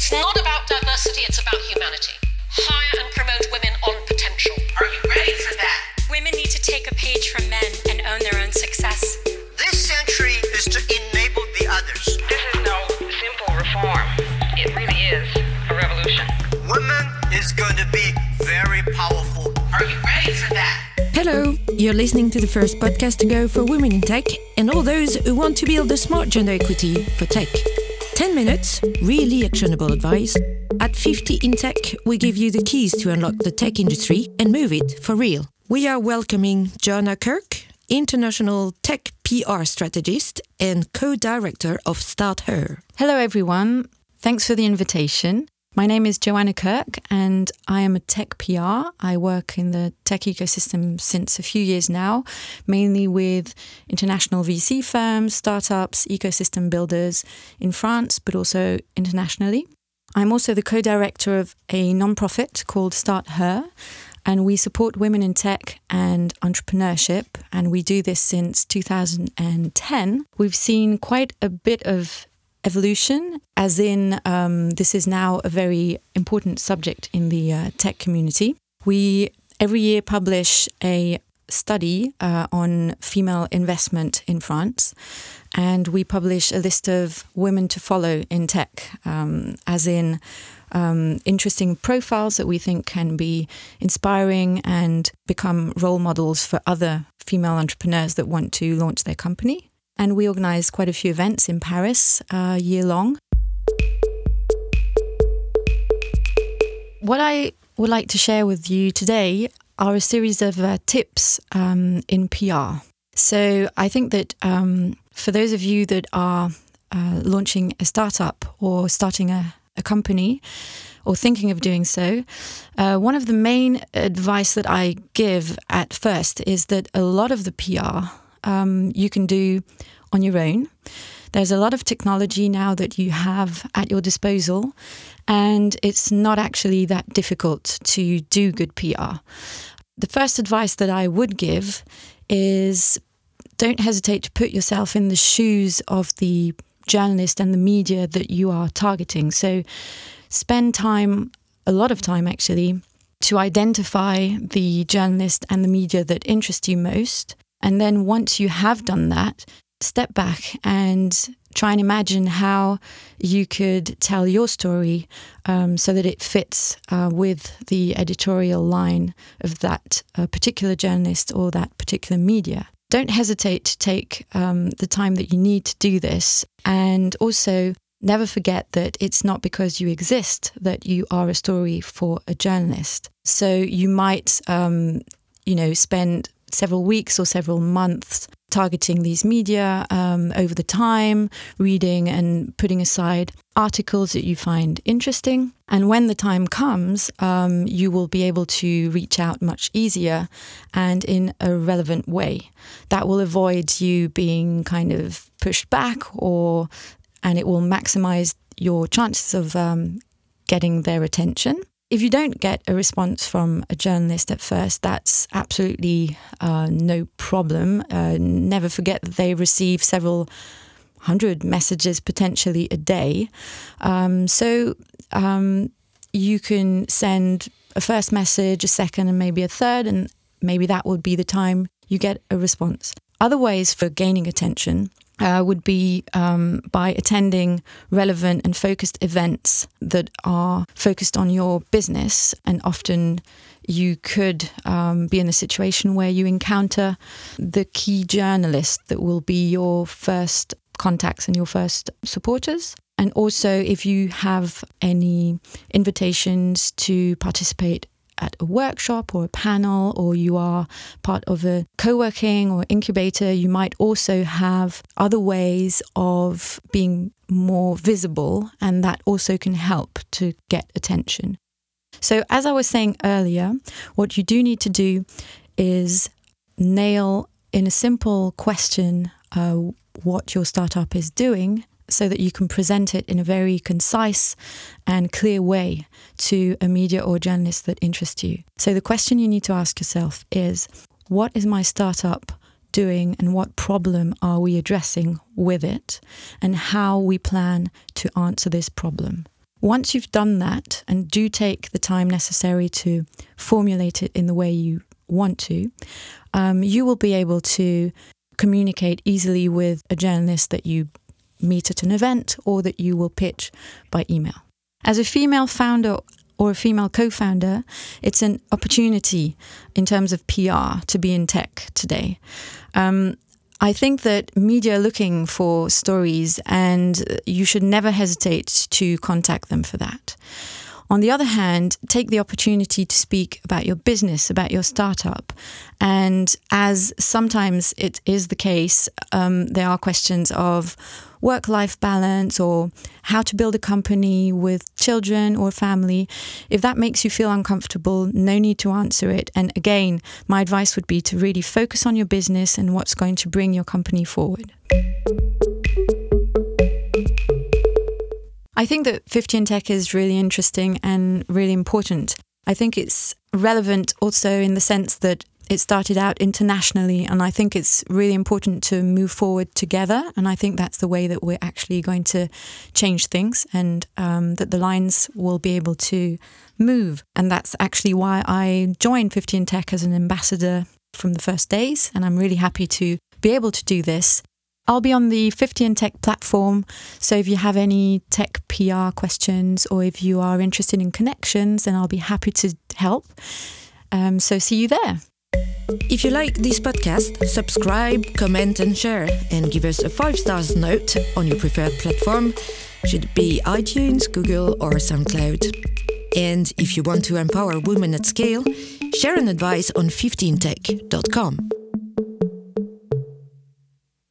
It's not about diversity, it's about humanity. Hire and promote women on potential. Are you ready for that? Women need to take a page from men and own their own success. This century is to enable the others. This is no simple reform. It really is a revolution. Women is going to be very powerful. Are you ready for that? Hello, you're listening to the first podcast to go for women in tech and all those who want to build a smart gender equity for tech. 10 minutes, really actionable advice. At 50 in Tech, we give you the keys to unlock the tech industry and move it for real. We are welcoming Joanna Kirk, international tech PR strategist and co-director of Start Her. Hello everyone, thanks for the invitation. My name is Joanna Kirk and I am a tech PR. I work in the tech ecosystem since a few years now, mainly with international VC firms, startups, ecosystem builders in France, but also internationally. I'm also the co-director of a non-profit called Start Her, and we support women in tech and entrepreneurship, and we do this since 2010. We've seen quite a bit of evolution, as in this is now a very important subject in the tech community. We every year publish a study on female investment in France, and we publish a list of women to follow in tech, as in interesting profiles that we think can be inspiring and become role models for other female entrepreneurs that want to launch their company. And we organise quite a few events in Paris year long. What I would like to share with you today are a series of tips in PR. So I think that for those of you that are launching a startup or starting a company or thinking of doing so, one of the main advice that I give at first is that a lot of the PR you can do on your own. There's a lot of technology now that you have at your disposal, and it's not actually that difficult to do good PR. The first advice that I would give is don't hesitate to put yourself in the shoes of the journalist and the media that you are targeting. So spend time, a lot of time actually, to identify the journalist and the media that interest you most. And then once you have done that, step back and try and imagine how you could tell your story so that it fits with the editorial line of that particular journalist or that particular media. Don't hesitate to take the time that you need to do this. And also, never forget that it's not because you exist that you are a story for a journalist. So you might, spend several weeks or several months targeting these media over the time, reading and putting aside articles that you find interesting. And when the time comes, you will be able to reach out much easier and in a relevant way. That will avoid you being kind of pushed back, and it will maximize your chances of getting their attention. If you don't get a response from a journalist at first, that's absolutely no problem. Never forget that they receive several hundred messages potentially a day. So you can send a first message, a second, and maybe a third, and maybe that would be the time you get a response. Other ways for gaining attention would be by attending relevant and focused events that are focused on your business. And often you could be in a situation where you encounter the key journalist that will be your first contacts and your first supporters. And also if you have any invitations to participate at a workshop or a panel, or you are part of a co-working or incubator, you might also have other ways of being more visible, and that also can help to get attention. So as I was saying earlier, what you do need to do is nail in a simple question what your startup is doing, so that you can present it in a very concise and clear way to a media or journalist that interests you. So the question you need to ask yourself is, what is my startup doing and what problem are we addressing with it, and how we plan to answer this problem? Once you've done that, and do take the time necessary to formulate it in the way you want to, you will be able to communicate easily with a journalist that you meet at an event or that you will pitch by email. As a female founder or a female co-founder, it's an opportunity in terms of PR to be in tech today. I think that media are looking for stories, and you should never hesitate to contact them for that. On the other hand, take the opportunity to speak about your business, about your startup. And as sometimes it is the case, there are questions of work-life balance or how to build a company with children or family. If that makes you feel uncomfortable, no need to answer it. And again, my advice would be to really focus on your business and what's going to bring your company forward. I think that 50 in Tech is really interesting and really important. I think it's relevant also in the sense that it started out internationally, and I think it's really important to move forward together, and I think that's the way that we're actually going to change things, and that the lines will be able to move. And that's actually why I joined 50 in Tech as an ambassador from the first days, and I'm really happy to be able to do this. I'll be on the 50 in Tech platform, so if you have any tech PR questions or if you are interested in connections, then I'll be happy to help. So see you there. If you like this podcast, subscribe, comment and share, and give us a 5-star note on your preferred platform, should it be iTunes, Google or SoundCloud. And if you want to empower women at scale, share an advice on 50intech.com.